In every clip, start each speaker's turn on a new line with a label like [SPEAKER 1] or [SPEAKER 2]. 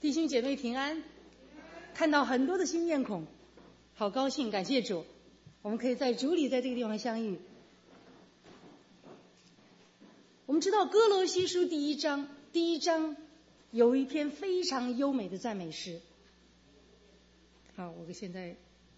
[SPEAKER 1] 弟兄姐妹平安，看到很多的新面孔，好高兴，感谢主，我们可以在主里在这个地方相遇。我们知道哥罗西书第一章有一篇非常优美的赞美诗。好，我现在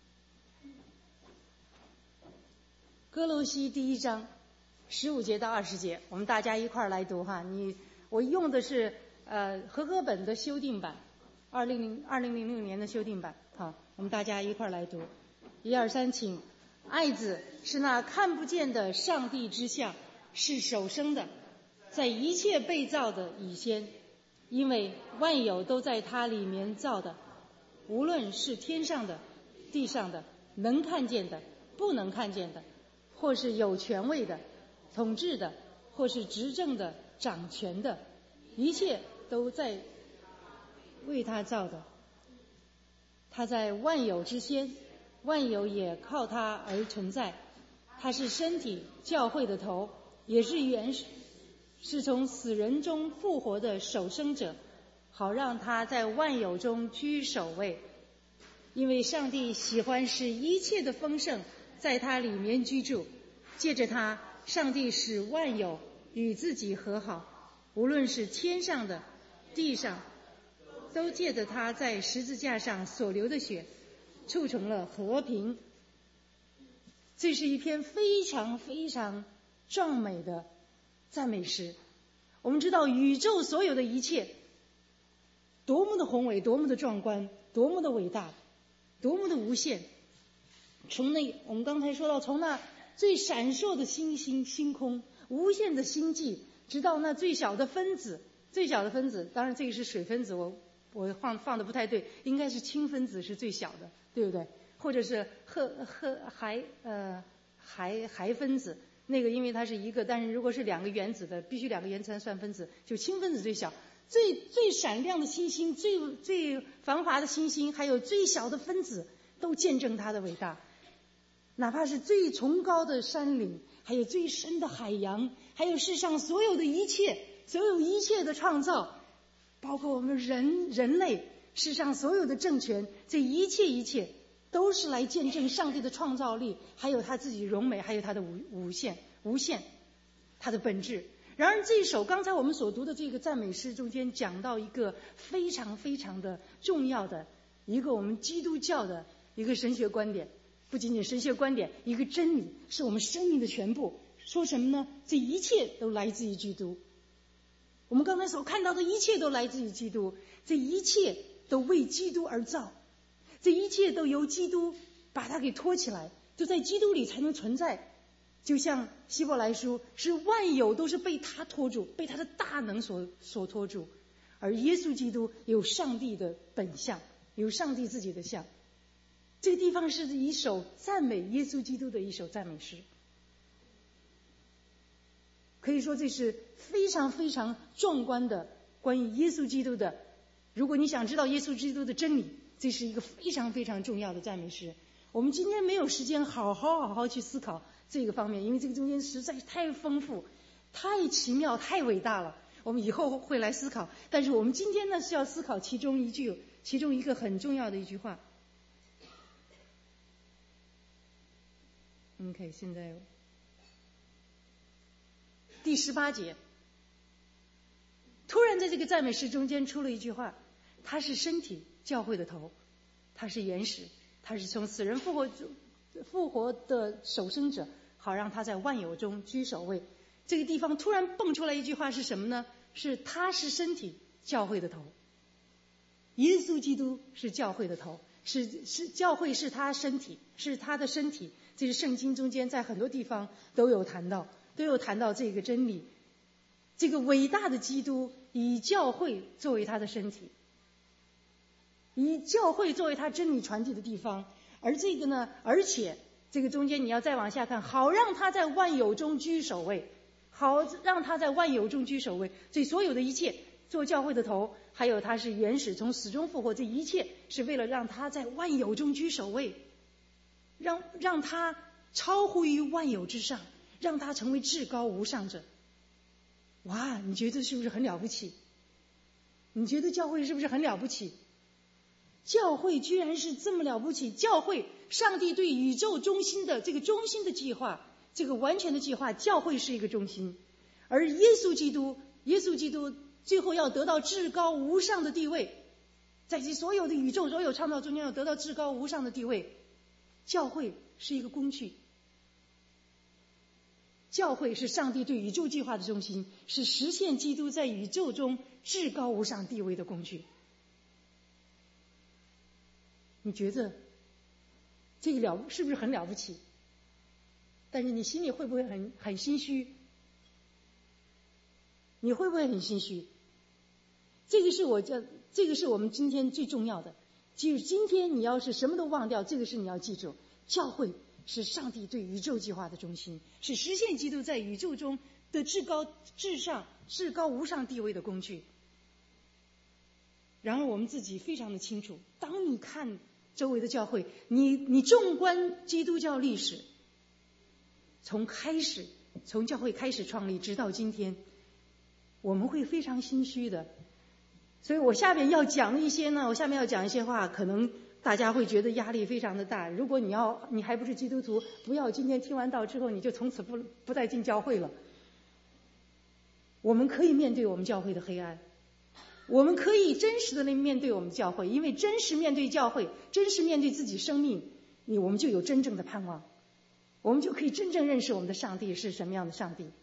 [SPEAKER 1] 哥罗西第一章15节到20节，我们大家一块儿来读哈。我用的是和合本的修订版，2006年的修订版。好，我们大家一块儿来读。1、2、3，请。爱子是那看不见的上帝之像，是首生的，在一切被造的以先，因为万有都在他里面造的，无论是天上的、地上的，能看见的、不能看见的，或是有权位的、统治的，或是执政的、掌权的，一切都在为他造的。他在万有之先，万有也靠他而存在。他是身体教会的头，也是元首，是从死人中复活的首生者，好让他在万有中居首位。因为上帝喜欢使一切的丰盛在他里面居住，借着他，上帝使万有与自己和好，无论是天上的、地上，都借着他在十字架上所流的血，促成了和平。这是一篇非常非常壮美的赞美诗。我们知道宇宙所有的一切多么的宏伟，多么的壮观，多么的伟大，多么的无限。我们刚才说到，从那最闪烁的星星星空，无限的星际，直到那最小的分子，当然这个是水分子，我放的不太对，应该是氢分子是最小的，对不对？或者是氦分子，那个因为它是一个，但是如果是2个原子的，必须2个原子才算分子，就氢分子最小。最闪亮的星星，最繁华的星星，还有最小的分子，都见证它的伟大。哪怕是最崇高的山岭，还有最深的海洋，还有世上所有的一切，所有一切的创造，包括我们人类，世上所有的政权，这一切都是来见证上帝的创造力，还有他自己荣美，还有他的无限，他的本质。然而这一首刚才我们所读的这个赞美诗中间讲到一个非常非常的重要的一个我们基督教的一个神学观点，不仅仅神学观点，一个真理，是我们生命的全部。说什么呢？这一切都来自于基督。我们刚才所看到的一切都来自于基督，这一切都为基督而造，这一切都由基督把它给托起来，就在基督里才能存在。就像希伯来书，是万有都是被他托住，被他的大能所托住。而耶稣基督有上帝的本相，有上帝自己的像。这个地方是一首赞美耶稣基督的一首赞美诗。可以说这是非常非常壮观的关于耶稣基督的，如果你想知道耶稣基督的真理，这是一个非常非常重要的赞美诗。我们今天没有时间好好去思考这个方面，因为这个中间实在太丰富、太奇妙、太伟大了，我们以后会来思考。但是我们今天呢，是要思考其中一个很重要的一句话。OK， 现在第18节，突然在这个赞美诗中间出了一句话：他是身体教会的头，他是原始，他是从死人复活的首生者，好让他在万有中居首位。这个地方突然蹦出来一句话是什么呢？是他是身体教会的头，耶稣基督是教会的头，是教会是他身体，是他的身体。这是圣经中间在很多地方都有谈到这个真理。这个伟大的基督以教会作为他的身体，以教会作为他真理传递的地方。而这个呢，而且这个中间你要再往下看，好让他在万有中居首位，好让他在万有中居首位。所以所有的一切，做教会的头，还有他是原始从死中复活，这一切是为了让他在万有中居首位，让他超乎于万有之上，让他成为至高无上者。哇，你觉得是不是很了不起？ 你觉得教会是不是很了不起？教会居然是这么了不起！教会，上帝对宇宙中心的这个中心的计划，这个完全的计划，教会是一个中心。而耶稣基督最后要得到至高无上的地位，在这所有的宇宙所有创造中间要得到至高无上的地位。教会是一个工具，教会是上帝对宇宙计划的中心，是实现基督在宇宙中至高无上地位的工具。你觉得这个是不是很了不起？但是你心里会不会很心虚？你会不会很心虚？这个是我们今天最重要的。就是今天你要是什么都忘掉，这个是你要记住，教会是上帝对宇宙计划的中心，是实现基督在宇宙中的至高无上地位的工具。然而我们自己非常的清楚，当你看周围的教会，你纵观基督教历史，从教会开始创立直到今天，我们会非常心虚的。所以我下面要讲一些话，可能大家会觉得压力非常的大。如果你还不是基督徒，不要今天听完道之后你就从此不再进教会了。我们可以面对我们教会的黑暗，我们可以真实的面对我们教会，因为真实面对教会，真实面对自己生命，我们就有真正的盼望，我们就可以真正认识我们的上帝是什么样的上帝。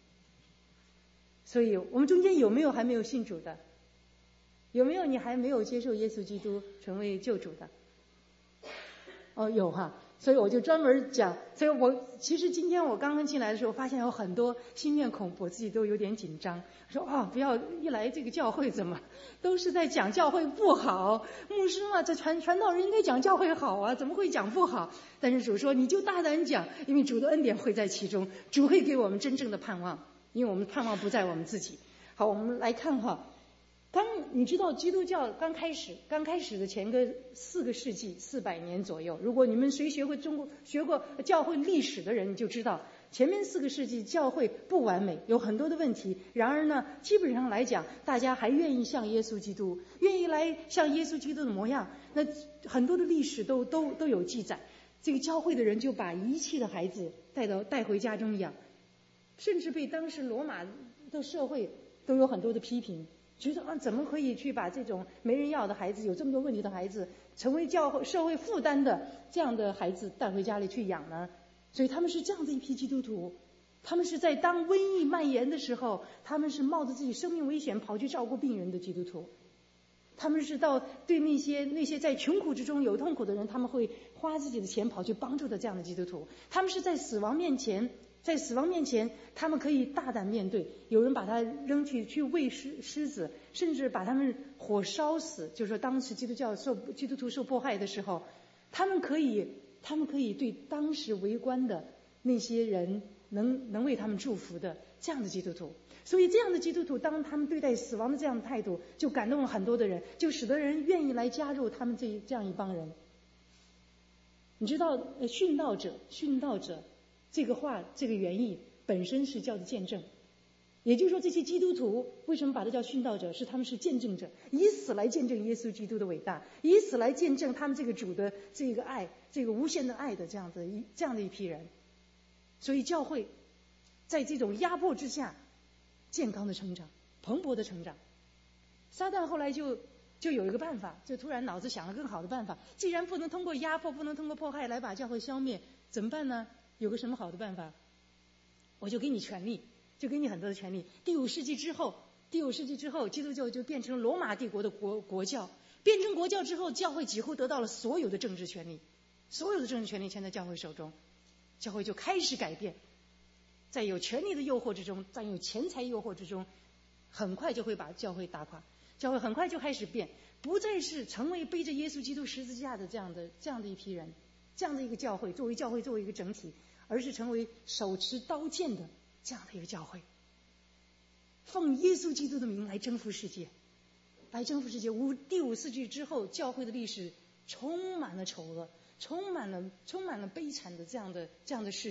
[SPEAKER 1] 所以我们中间有没有还没有信主的？有没有你还没有接受耶稣基督成为救主的？有哈。所以我就专门讲，所以其实今天我刚刚进来的时候，发现有很多新面孔，我自己都有点紧张，说不要一来这个教会怎么都是在讲教会不好，牧师嘛，这传道人应该讲教会好啊，怎么会讲不好？但是主说你就大胆讲，因为主的恩典会在其中，主会给我们真正的盼望，因为我们盼望不在我们自己。好，我们来看哈。你知道基督教刚开始的前个4个世纪400年左右，如果你们谁学过教会历史的人，你就知道前面4个世纪教会不完美，有很多的问题。然而呢，基本上来讲，大家还愿意像耶稣基督，愿意来像耶稣基督的模样。那很多的历史都有记载，这个教会的人就把遗弃的孩子带回家中养，甚至被当时罗马的社会都有很多的批评。觉得怎么可以去把这种没人要的孩子，有这么多问题的孩子，成为社会负担的这样的孩子带回家里去养呢？所以他们是这样的一批基督徒，他们是在当瘟疫蔓延的时候，他们是冒着自己生命危险跑去照顾病人的基督徒，他们是对那些在穷苦之中有痛苦的人，他们会花自己的钱跑去帮助的这样的基督徒。他们是在死亡面前，他们可以大胆面对，有人把他扔去喂狮子，甚至把他们火烧死。就是说当时基督徒受迫害的时候，他们可以对当时围观的那些人能为他们祝福的这样的基督徒。所以这样的基督徒，当他们对待死亡的这样的态度，就感动了很多的人，就使得人愿意来加入他们这样一帮人。你知道殉道者这个话，这个原意本身是叫做见证，也就是说这些基督徒为什么把它叫殉道者，是他们是见证者，以死来见证耶稣基督的伟大，以死来见证他们这个主的这个爱，这个无限的爱的这样的一批人。所以教会在这种压迫之下健康的成长，蓬勃的成长。撒旦后来就有一个办法，就突然脑子想了更好的办法，既然不能通过压迫，不能通过迫害来把教会消灭，怎么办呢？有个什么好的办法？我就给你权利，就给你很多的权利。第五世纪之后，基督教就变成罗马帝国的国教。变成国教之后，教会几乎得到了所有的政治权利，所有的政治权利全在教会手中。教会就开始改变，在有权力的诱惑之中，在有钱财诱惑之中，很快就会把教会打垮。教会很快就开始变，不再是成为背着耶稣基督十字架的这样的一批人，这样的一个教会，作为一个整体，而是成为手持刀剑的这样的一个教会，奉耶稣基督的名来征服世界，第五世纪之后，教会的历史充满了丑恶，充满了悲惨的这样的事情，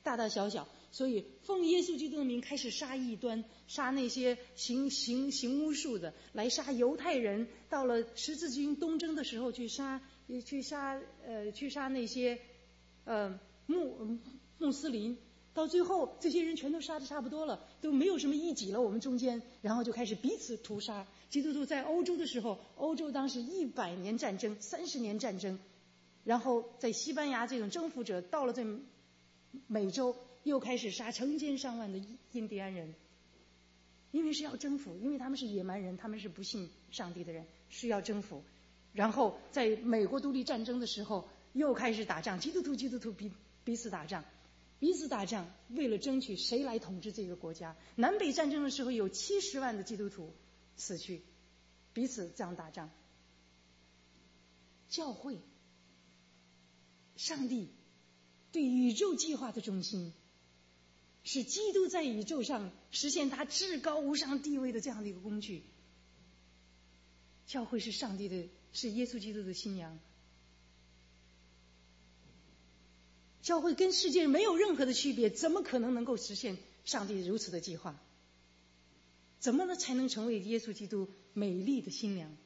[SPEAKER 1] 大大小小，所以奉耶稣基督的名开始杀异端，杀那些行巫术的，来杀犹太人。到了十字军东征的时候，去杀那些穆斯林。到最后这些人全都杀得差不多了，都没有什么异己了我们中间，然后就开始彼此屠杀。基督徒在欧洲的时候，欧洲当时100年战争，30年战争，然后在西班牙这种征服者到了这美洲，又开始杀成千上万的印第安人，因为是要征服，因为他们是野蛮人，他们是不信上帝的人，是要征服。然后在美国独立战争的时候又开始打仗，基督徒彼此打仗，为了争取谁来统治这个国家。南北战争的时候有70万的基督徒死去，彼此这样打仗。教会，上帝对宇宙计划的中心，是基督在宇宙上实现他至高无上地位的这样的一个工具。教会是上帝的，是耶稣基督的新娘。教会跟世界没有任何的区别，怎么可能够实现上帝如此的计划？怎么才能成为耶稣基督美丽的新娘？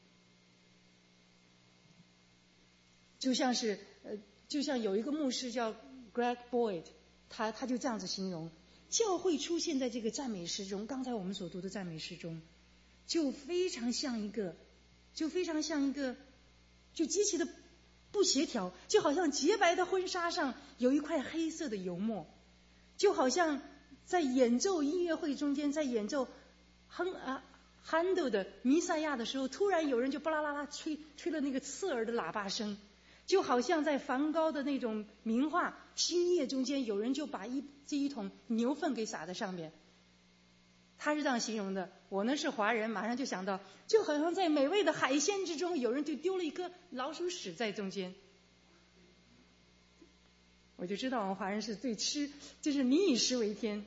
[SPEAKER 1] 就像有一个牧师叫 Greg Boyd， 他就这样子形容，教会出现在这个赞美诗中，刚才我们所读的赞美诗中，就非常像一个就极其的不协调，就好像洁白的婚纱上有一块黑色的油墨，就好像在演奏音乐会中间，在演奏憨豆的弥赛亚的时候，突然有人就巴拉拉拉吹了那个刺耳的喇叭声，就好像在梵高的那种名画《星夜》中间，有人就把这一桶牛粪给撒在上面。他是这样形容的，我呢是华人，马上就想到，就好像在美味的海鲜之中，有人就丢了一颗老鼠屎在中间。我就知道我们华人是最吃，就是民以食为天。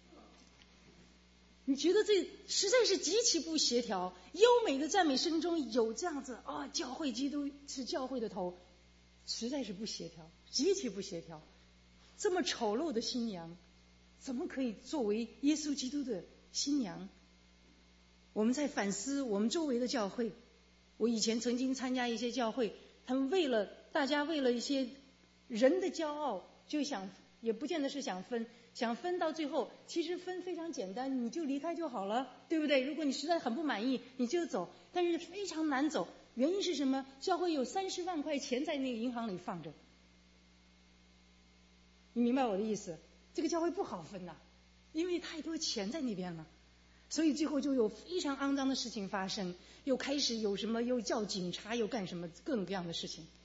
[SPEAKER 1] 你觉得这实在是极其不协调。优美的赞美声中有这样子教会基督是教会的头，实在是不协调，极其不协调。这么丑陋的新娘，怎么可以作为耶稣基督的新娘？我们在反思我们周围的教会。我以前曾经参加一些教会，他们大家为了一些人的骄傲，就也不见得是想分到最后，其实分非常简单，你就离开就好了，对不对？如果你实在很不满意，你就走，但是非常难走。原因是什么？教会有30万块钱在那个银行里放着，你明白我的意思？这个教会不好分呐，因为太多钱在那边了，所以最后就有非常肮脏的事情发生，又开始有什么又叫警察，又干什么各种各样的事情。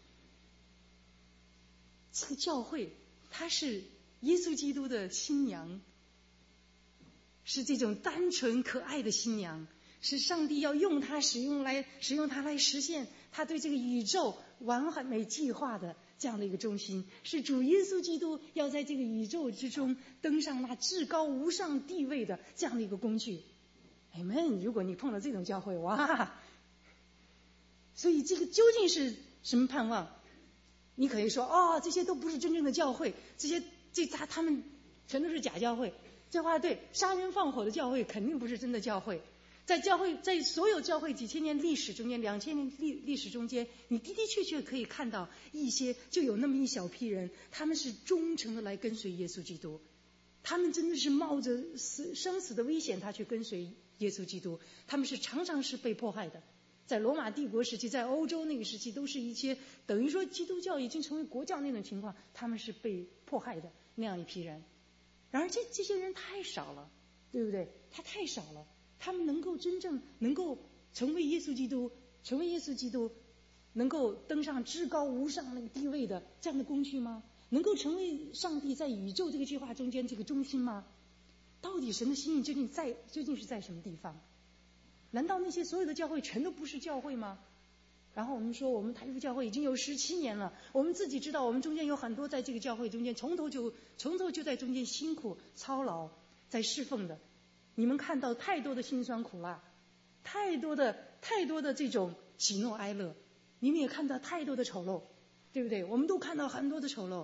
[SPEAKER 1] 这个教会它是耶稣基督的新娘，是这种单纯可爱的新娘，是上帝要用它使用它来实现他对这个宇宙完美计划的这样的一个中心，是主耶稣基督要在这个宇宙之中登上那至高无上地位的这样的一个工具。Amen。 如果你碰到这种教会，哇！所以这个究竟是什么盼望？你可以说这些都不是真正的教会，他们全都是假教会。这话对，杀人放火的教会肯定不是真的教会。在所有教会几千年历史中间，2000年历史中间，你的确可以看到就有那么一小批人，他们是忠诚的来跟随耶稣基督，他们真的是冒着生死的危险他去跟随耶稣基督，他们是常常是被迫害的。在罗马帝国时期，在欧洲那个时期，都是一些等于说基督教已经成为国教那种情况，他们是被迫害的那样一批人。然而这些人太少了，对不对？他太少了，他们能够真正能够成为耶稣基督，能够登上至高无上那个地位的这样的工具吗？能够成为上帝在宇宙这个计划中间这个中心吗？到底神的心意究竟是在什么地方？难道那些所有的教会全都不是教会吗？然后我们说我们台福教会已经有17年了，我们自己知道我们中间有很多在这个教会中间从头就在中间辛苦操劳在侍奉的，你们看到太多的辛酸苦辣，太多的这种喜怒哀乐，你们也看到太多的丑陋，对不对？我们都看到很多的丑陋。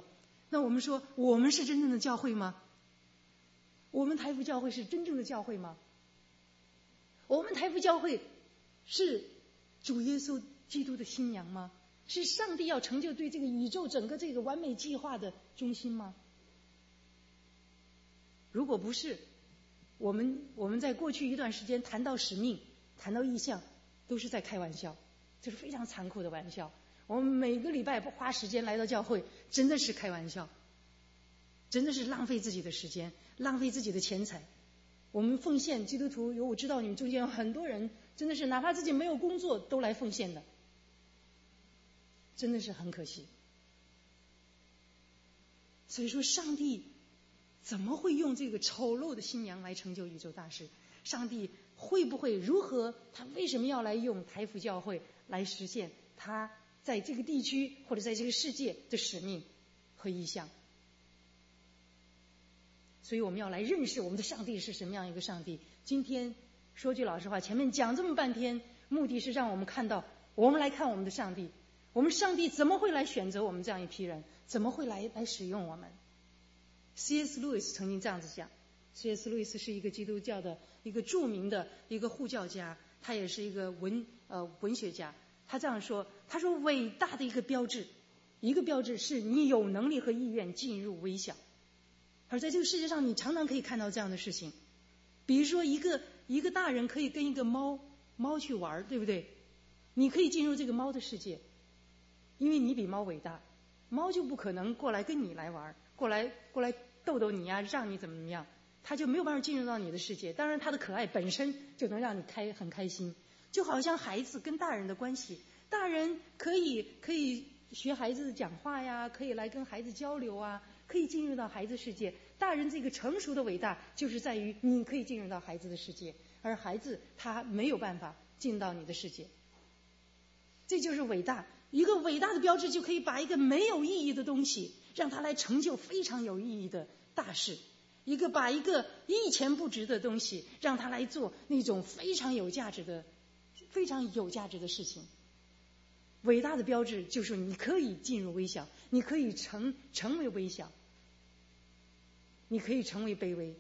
[SPEAKER 1] 那我们说，我们是真正的教会吗？我们台福教会是真正的教会吗？我们台福教会是主耶稣基督的新娘吗？是上帝要成就对这个宇宙整个这个完美计划的中心吗？如果不是，我们在过去一段时间谈到使命，谈到意向，都是在开玩笑，这是非常残酷的玩笑。我们每个礼拜不花时间来到教会，真的是开玩笑，真的是浪费自己的时间，浪费自己的钱财。我们奉献基督徒我知道你们中间有很多人真的是哪怕自己没有工作都来奉献的，真的是很可惜。所以说上帝怎么会用这个丑陋的新娘来成就宇宙大事？上帝会不会如何？他为什么要来用台福教会来实现他在这个地区或者在这个世界的使命和意向？所以我们要来认识我们的上帝是什么样一个上帝。今天说句老实话，前面讲这么半天，目的是让我们看到，我们来看我们的上帝，我们上帝怎么会来选择我们这样一批人，怎么会来使用我们。C.S. 路易斯曾经这样子讲， C.S. 路易斯是一个基督教的一个著名的一个护教家，他也是一个文学家。他这样说，他说伟大的一个标志是你有能力和意愿进入微小。而在这个世界上你常常可以看到这样的事情，比如说一个大人可以跟一个猫去玩，对不对？你可以进入这个猫的世界，因为你比猫伟大，猫就不可能过来跟你来玩，过来逗逗你呀，让你怎么样，它就没有办法进入到你的世界。当然它的可爱本身就能让你很开心，就好像孩子跟大人的关系，大人可以学孩子讲话呀，可以来跟孩子交流啊，可以进入到孩子世界。大人这个成熟的伟大就是在于你可以进入到孩子的世界，而孩子他没有办法进到你的世界。这就是伟大，一个伟大的标志就可以把一个没有意义的东西让它来成就非常有意义的大事，把一个一钱不值的东西让它来做那种非常有价值的事情。伟大的标志就是你可以进入微小，你可以成为微小，你可以成为卑微。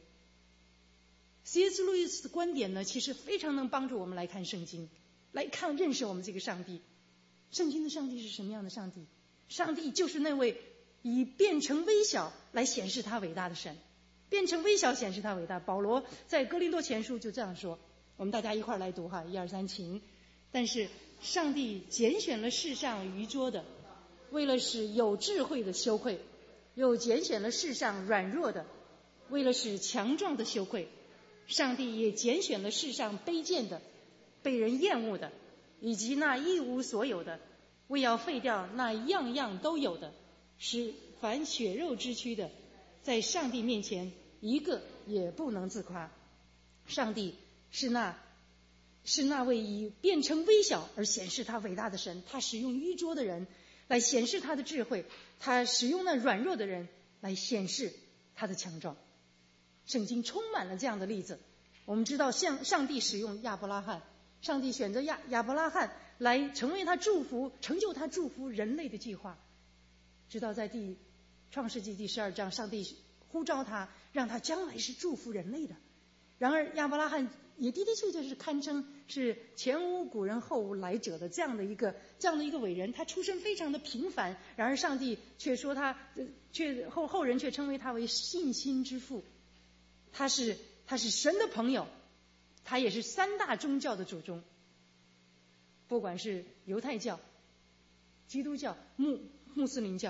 [SPEAKER 1] C.S. 路易斯的观点呢，其实非常能帮助我们来看圣经，来认识我们这个上帝。圣经的上帝是什么样的上帝？上帝就是那位以变成微小来显示他伟大的神，变成微小显示他伟大。保罗在哥林多前书就这样说，我们大家一块来读哈，1、2、3，请。但是上帝拣选了世上愚拙的，为了使有智慧的羞愧；又拣选了世上软弱的，为了使强壮的羞愧。上帝也拣选了世上卑贱的，被人厌恶的，以及那一无所有的，为要废掉那样样都有的，使凡血肉之躯的，在上帝面前一个也不能自夸。上帝是那位以变成微小而显示他伟大的神，他使用愚拙的人来显示他的智慧，他使用那软弱的人来显示他的强壮。圣经充满了这样的例子。我们知道上帝使用亚伯拉罕，上帝选择亚伯拉罕来成为他祝福，成就他祝福人类的计划。直到在创世纪第12章，上帝呼召他，让他将来是祝福人类的。然而亚伯拉罕也的确是堪称是前无古人后无来者的这样的一个伟人。他出身非常的平凡，然而上帝却说后人却称为他为信心之父。他是神的朋友，他也是3大宗教的祖宗，不管是犹太教、基督教、穆斯林教，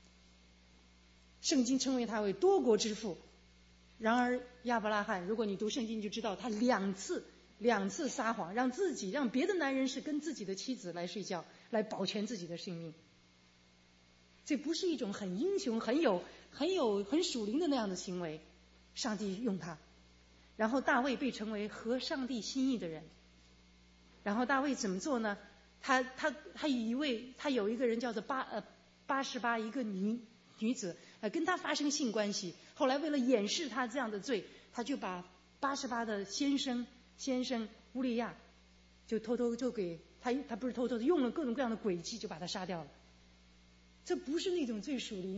[SPEAKER 1] 圣经称为他为多国之父。然而亚伯拉罕，如果你读圣经就知道，他两次撒谎，让别的男人是跟自己的妻子来睡觉，来保全自己的性命。这不是一种很英雄、很属灵的那样的行为。上帝用他，然后大卫被称为合上帝心意的人。然后大卫怎么做呢？他有一个人叫做巴示巴，一个女子跟他发生性关系。后来为了掩饰他这样的罪，他就把巴示巴的先生乌利亚就偷偷就给他不是偷偷的，用了各种各样的诡计就把他杀掉了。这不是那种最属灵、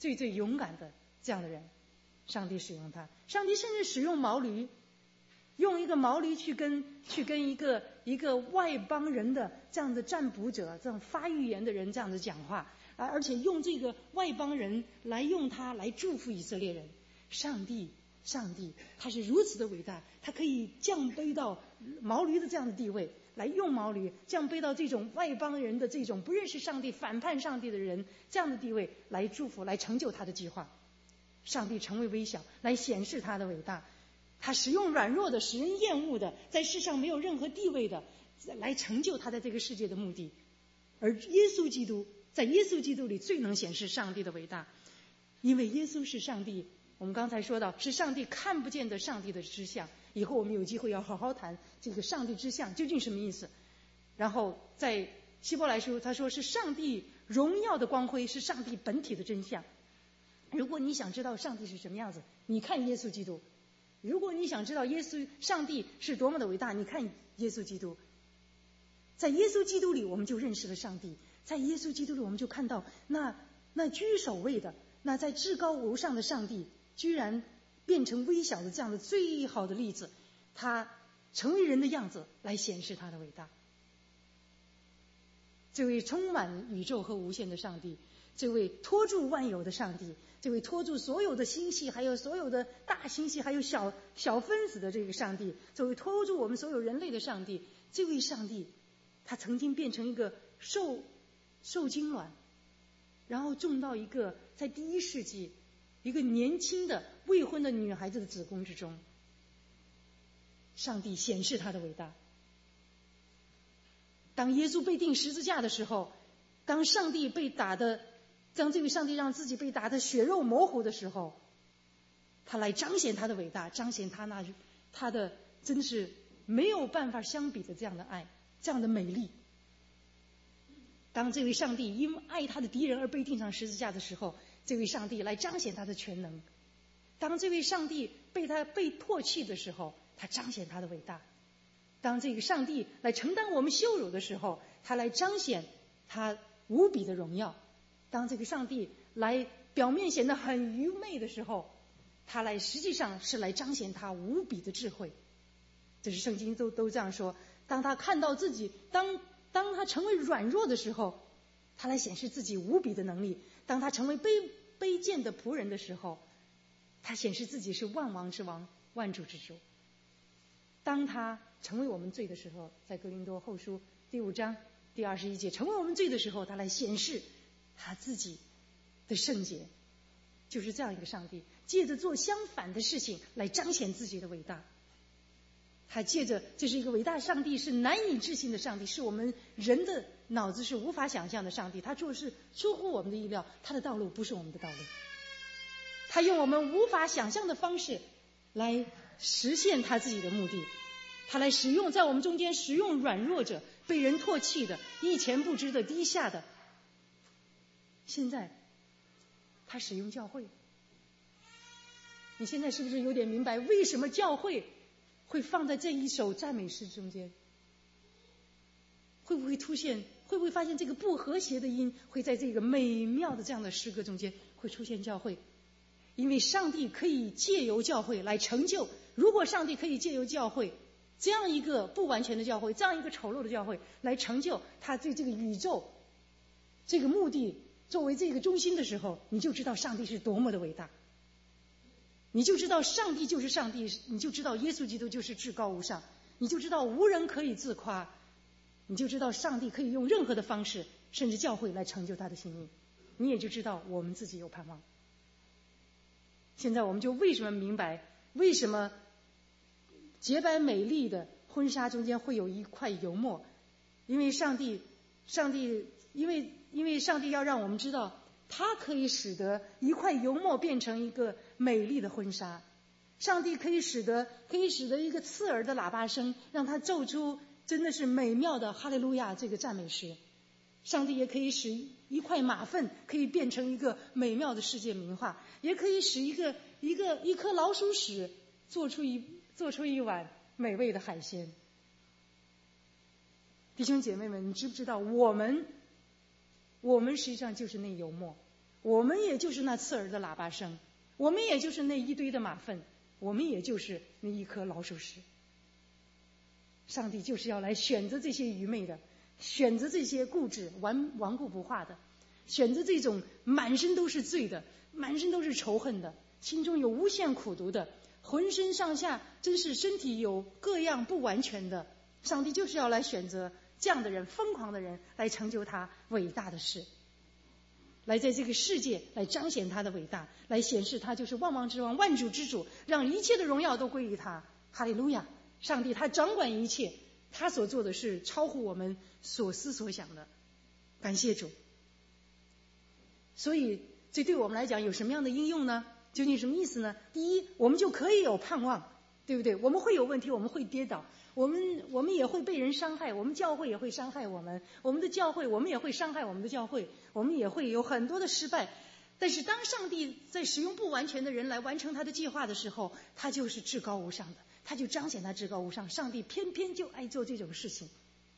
[SPEAKER 1] 最最勇敢的这样的人，上帝使用他。上帝甚至使用毛驴，用一个毛驴去跟一个外邦人的这样的占卜者，这样发预言的人这样子讲话，而且用这个外邦人来用他来祝福以色列人。上帝他是如此的伟大，他可以降卑到毛驴的这样的地位，来用毛驴降卑到这种外邦人的这种不认识上帝、反叛上帝的人这样的地位，来祝福、来成就他的计划。上帝成为微小，来显示他的伟大。他使用软弱的、使人厌恶的、在世上没有任何地位的，来成就他在这个世界的目的。而耶稣基督，在耶稣基督里最能显示上帝的伟大，因为耶稣是上帝，我们刚才说到是上帝看不见的上帝的之相。以后我们有机会要好好谈这个上帝之相究竟什么意思。然后在希伯来书他说是上帝荣耀的光辉，是上帝本体的真相。如果你想知道上帝是什么样子，你看耶稣基督。如果你想知道上帝是多么的伟大，你看耶稣基督。在耶稣基督里我们就认识了上帝，在耶稣基督里我们就看到那居首位的，那在至高无上的上帝居然变成微小的这样的最好的例子，他成为人的样子来显示他的伟大。这位充满宇宙和无限的上帝，这位托住万有的上帝，这位托住所有的星系，还有所有的大星系，还有小分子的这个上帝，这位托住我们所有人类的上帝，这位上帝他曾经变成一个受精卵，然后种到一个在第1世纪一个年轻的未婚的女孩子的子宫之中。上帝显示他的伟大。当耶稣被钉十字架的时候，当这位上帝让自己被打得血肉模糊的时候，他来彰显他的伟大，彰显他的真是没有办法相比的这样的爱，这样的美丽。当这位上帝因爱他的敌人而被钉上十字架的时候，这位上帝来彰显他的全能。当这位上帝被唾弃的时候，他彰显他的伟大。当这个上帝来承担我们羞辱的时候，他来彰显他无比的荣耀。当这个上帝来表面显得很愚昧的时候，他来实际上是来彰显他无比的智慧。这是圣经都这样说。当他看到自己，当他成为软弱的时候，他来显示自己无比的能力。当他成为卑贱的仆人的时候，他显示自己是万王之王，万主之主。当他成为我们罪的时候，在哥林多后书第5章第21节，成为我们罪的时候，他来显示他自己的圣洁。就是这样一个上帝，借着做相反的事情来彰显自己的伟大。他借着这是一个伟大的上帝，是难以置信的上帝，是我们人的脑子是无法想象的上帝。他做事出乎我们的意料，他的道路不是我们的道路。他用我们无法想象的方式来实现他自己的目的。他来使用在我们中间使用软弱者，被人唾弃的，一钱不值的，低下的。现在他使用教会。你现在是不是有点明白为什么教会会放在这一首赞美诗中间？会不会发现这个不和谐的音会在这个美妙的这样的诗歌中间会出现教会？因为上帝可以借由教会来成就。如果上帝可以借由教会这样一个不完全的教会，这样一个丑陋的教会来成就他对这个宇宙这个目的作为这个中心的时候，你就知道上帝是多么的伟大。你就知道上帝就是上帝，你就知道耶稣基督就是至高无上，你就知道无人可以自夸，你就知道上帝可以用任何的方式，甚至教会来成就他的心意。你也就知道我们自己有盼望。现在我们就为什么明白为什么洁白美丽的婚纱中间会有一块油墨，因为上帝要让我们知道他可以使得一块油墨变成一个美丽的婚纱。上帝可以使得一个刺耳的喇叭声让它奏出真的是美妙的哈利路亚这个赞美诗。上帝也可以使一块马粪可以变成一个美妙的世界名画，也可以使一颗老鼠屎做出一碗美味的海鲜。弟兄姐妹们，你知不知道我们实际上就是那油墨， 我们也就是那刺耳的喇叭声，我们也就是那一堆的马粪，我们也就是那一颗老鼠屎。上帝就是要来选择这些愚昧的，选择这些固执顽固不化的，选择这种满身都是罪的，满身都是仇恨的，心中有无限苦毒的，浑身上下真是身体有各样不完全的。上帝就是要来选择这样的人，疯狂的人，来成就他伟大的事，来在这个世界来彰显他的伟大，来显示他就是万王之王，万主之主，让一切的荣耀都归于他。哈利路亚！上帝他掌管一切，他所做的是超乎我们所思所想的。感谢主。所以这对我们来讲有什么样的应用呢？究竟什么意思呢？第一，我们就可以有盼望，对不对？我们会有问题，我们会跌倒，我们也会被人伤害，我们教会也会伤害我们，我们的教会我们也会伤害我们的教会，我们也会有很多的失败。但是当上帝在使用不完全的人来完成他的计划的时候，他就是至高无上的，他就彰显他至高无上。上帝偏偏就爱做这种事情。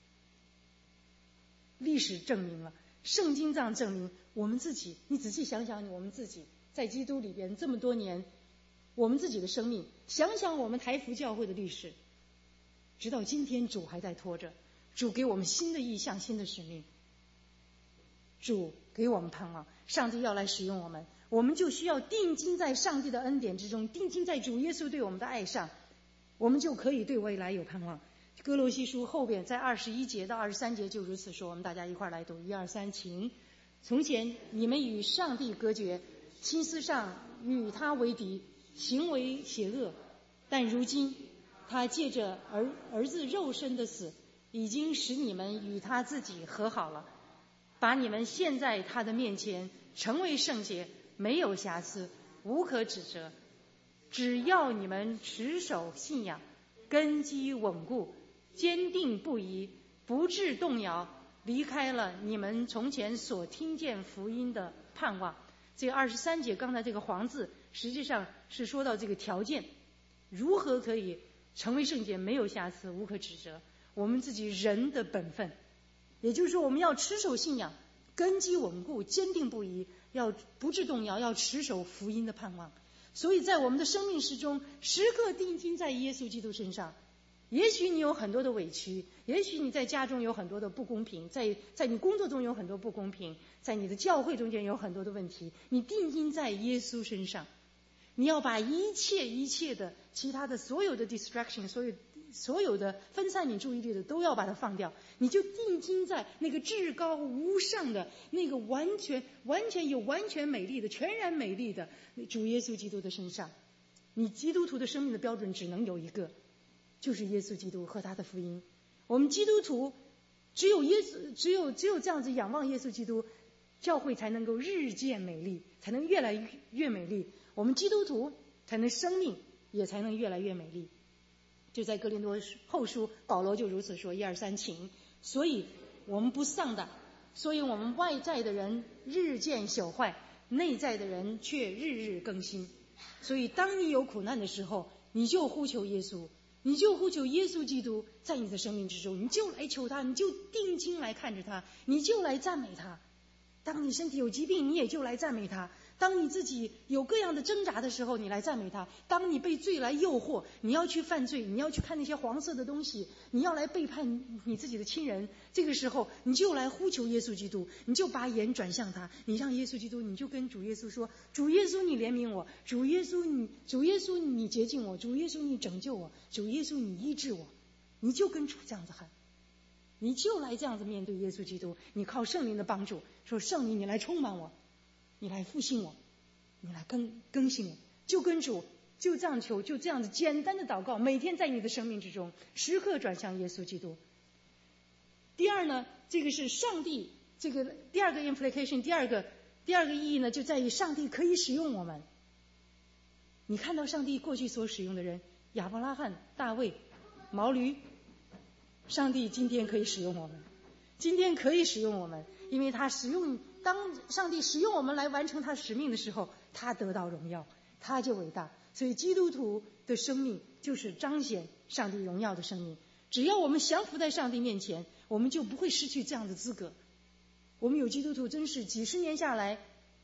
[SPEAKER 1] 历史证明了，圣经这样证明，我们自己，你仔细想想我们自己在基督里边这么多年，我们自己的生命，想想我们台福教会的历史，直到今天主还在拖着，主给我们新的意向，新的使命，主给我们盼望，上帝要来使用我们，我们就需要定睛在上帝的恩典之中，定睛在主耶稣对我们的爱上，我们就可以对未来有盼望。哥罗西书后边在21节到23节就如此说，我们大家一块来读，1、2、3，请。从前你们与上帝隔绝，心思上与他为敌，行为邪恶，但如今他借着儿子肉身的死，已经使你们与他自己和好了，把你们献在他的面前，成为圣洁，没有瑕疵，无可指责。只要你们持守信仰，根基稳固，坚定不移，不致动摇，离开了你们从前所听见福音的盼望。这个23节刚才这个黄字实际上是说到这个条件，如何可以成为圣洁，没有瑕疵，无可指责。我们自己人的本分，也就是说我们要持守信仰，根基稳固，坚定不移，要不致动摇，要持守福音的盼望。所以在我们的生命之中，时刻定睛在耶稣基督身上。也许你有很多的委屈，也许你在家中有很多的不公平，在你工作中有很多不公平，在你的教会中间有很多的问题，你定睛在耶稣身上，你要把一切的其他的所有的 distraction， 所有的分散你注意力的都要把它放掉，你就定睛在那个至高无上的那个完全美丽的全然美丽的主耶稣基督的身上。你基督徒的生命的标准只能有一个，就是耶稣基督和他的福音。我们基督徒只有这样子仰望耶稣基督，教会才能够日渐美丽，才能越来越美丽，我们基督徒才能生命也才能越来越美丽。就在哥林多后书，保罗就如此说，1、2、3，请。所以我们不丧的，所以我们外在的人日渐朽坏，内在的人却日日更新。所以当你有苦难的时候，你就呼求耶稣，你就呼求耶稣基督在你的生命之中，你就来求他，你就定睛来看着他，你就来赞美他。当你身体有疾病，你也就来赞美他。当你自己有各样的挣扎的时候，你来赞美他。当你被罪来诱惑，你要去犯罪，你要去看那些黄色的东西，你要来背叛你自己的亲人，这个时候你就来呼求耶稣基督，你就把眼转向他，你让耶稣基督，你就跟主耶稣说，主耶稣你怜悯我，主耶稣你洁净我，主耶稣你拯救我，主耶稣你医治我。你就跟主这样子喊，你就来这样子面对耶稣基督，你靠圣灵的帮助，说圣灵你来充满我，你来复兴我，你来更新我，就跟主就这样求，就这样子简单的祷告，每天在你的生命之中时刻转向耶稣基督。第二呢，这个是上帝，这个第二个 implication， 第二个意义呢，就在于上帝可以使用我们。你看到上帝过去所使用的人，亚伯拉罕、大卫、毛驴，上帝今天可以使用我们，今天可以使用我们，因为当上帝使用我们来完成他使命的时候，他得到荣耀，他就伟大。所以基督徒的生命就是彰显上帝荣耀的生命。只要我们降服在上帝面前，我们就不会失去这样的资格。我们有基督徒真是几十年下来，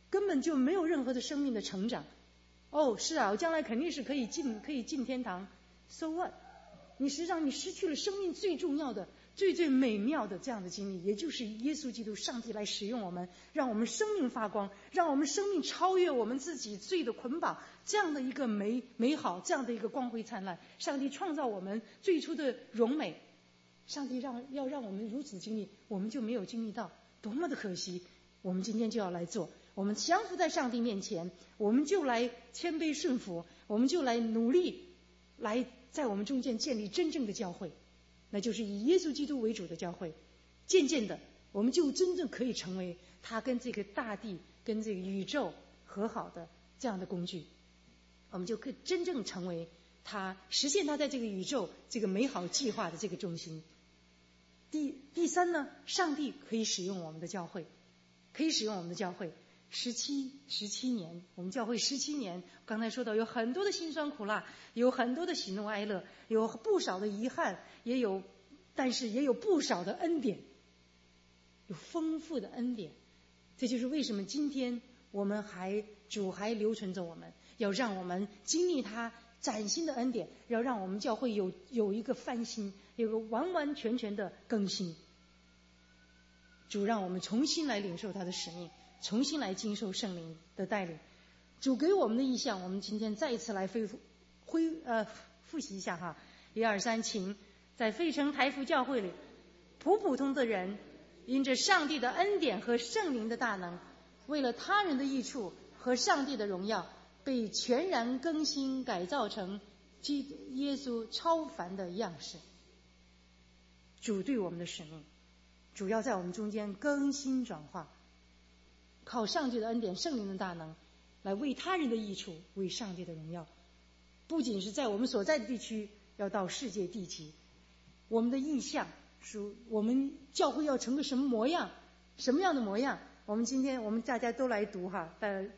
[SPEAKER 1] 根本就没有任何的生命的成长。是啊，我将来肯定是可以进天堂 ，so what？ 你实际上你失去了生命最重要的、最美妙的这样的经历，也就是耶稣基督上帝来使用我们，让我们生命发光，让我们生命超越我们自己罪的捆绑，这样的一个美好，这样的一个光辉灿烂。上帝创造我们最初的荣美，上帝要让我们如此经历，我们就没有经历到，多么的可惜。我们今天就要来做，我们降服在上帝面前，我们就来谦卑顺服，我们就来努力，来在我们中间建立真正的教会，那就是以耶稣基督为主的教会。渐渐的，我们就真正可以成为他跟这个大地、跟这个宇宙和好的这样的工具，我们就可以真正成为他，实现他在这个宇宙这个美好计划的这个中心。第三呢，上帝可以使用我们的教会，17年，我们教会17年，刚才说到有很多的辛酸苦辣，有很多的喜怒哀乐，有不少的遗憾，但是也有不少的恩典，有丰富的恩典。这就是为什么今天我们主还留存着我们，要让我们经历他崭新的恩典，要让我们教会有一个翻新，有个完完全全的更新。主让我们重新来领受他的使命，重新来经受圣灵的带领。主给我们的意向，我们今天再一次来复习一下哈。1、2、3，请在费城台福教会里，普通的人因着上帝的恩典和圣灵的大能，为了他人的益处和上帝的荣耀，被全然更新改造成耶稣超凡的样式。主对我们的使命，主要在我们中间更新转化，靠上帝的恩典、圣灵的大能，来为他人的益处，为上帝的荣耀。不仅是在我们所在的地区，要到世界地级。我们的意向是我们教会要成个什么模样，什么样的模样？我们大家都来读哈，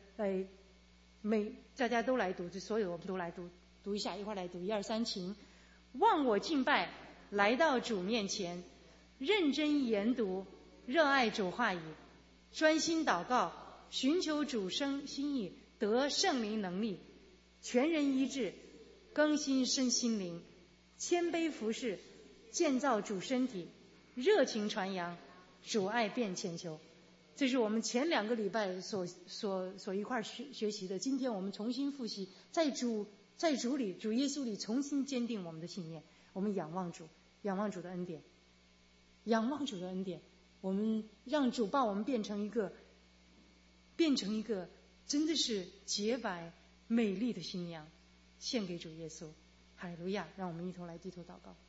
[SPEAKER 1] 大家都来读，就所有我们都来读一下，一块来读1、2、3，请忘我敬拜，来到主面前，认真研读，热爱主话语，专心祷告，寻求主心意，得圣灵能力，全人医治，更新身心灵，谦卑服侍，建造主身体，热情传扬，主爱变千秋。这是我们前2个礼拜所一块学习的。今天我们重新复习，在主里，主耶稣里重新坚定我们的信念。我们仰望主的恩典，我们让主把我们变成一个真的是洁白美丽的新娘，献给主耶稣。哈利路亚！让我们一同来低头祷告。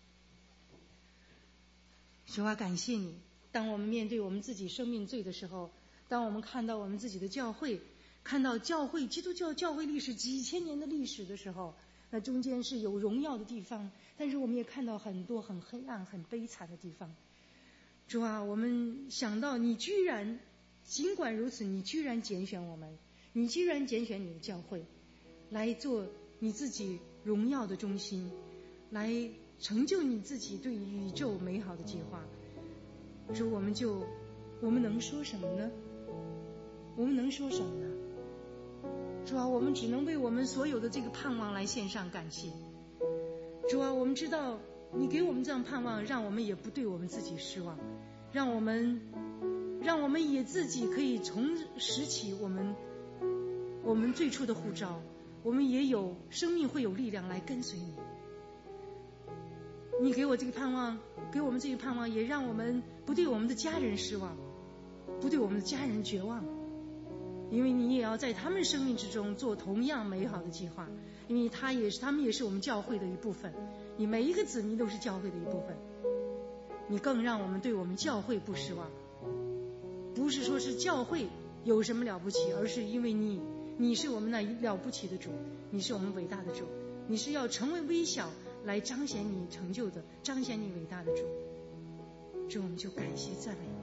[SPEAKER 1] 主啊，感谢你，当我们面对我们自己生命罪的时候，当我们看到我们自己的教会，看到基督教会历史几千年的历史的时候，那中间是有荣耀的地方，但是我们也看到很多很黑暗很悲惨的地方。主啊，我们想到你尽管如此，你居然拣选我们，你居然拣选你的教会来做你自己荣耀的中心，来成就你自己对宇宙美好的计划。主，我们能说什么呢？主啊，我们只能为我们所有的这个盼望来献上感谢。主啊，我们知道你给我们这样盼望，让我们也不对我们自己失望，让我们也自己可以重拾起我们最初的呼召，我们也有生命会有力量来跟随你。你给我这个盼望，给我们这个盼望，也让我们不对我们的家人失望，不对我们的家人绝望，因为你也要在他们生命之中做同样美好的计划，因为他们也是我们教会的一部分，你每一个子民都是教会的一部分。你更让我们对我们教会不失望，不是说是教会有什么了不起，而是因为你是我们那了不起的主，你是我们伟大的主，你是要成为微小来彰显你成就的，彰显你伟大的主。主，我们就感谢赞美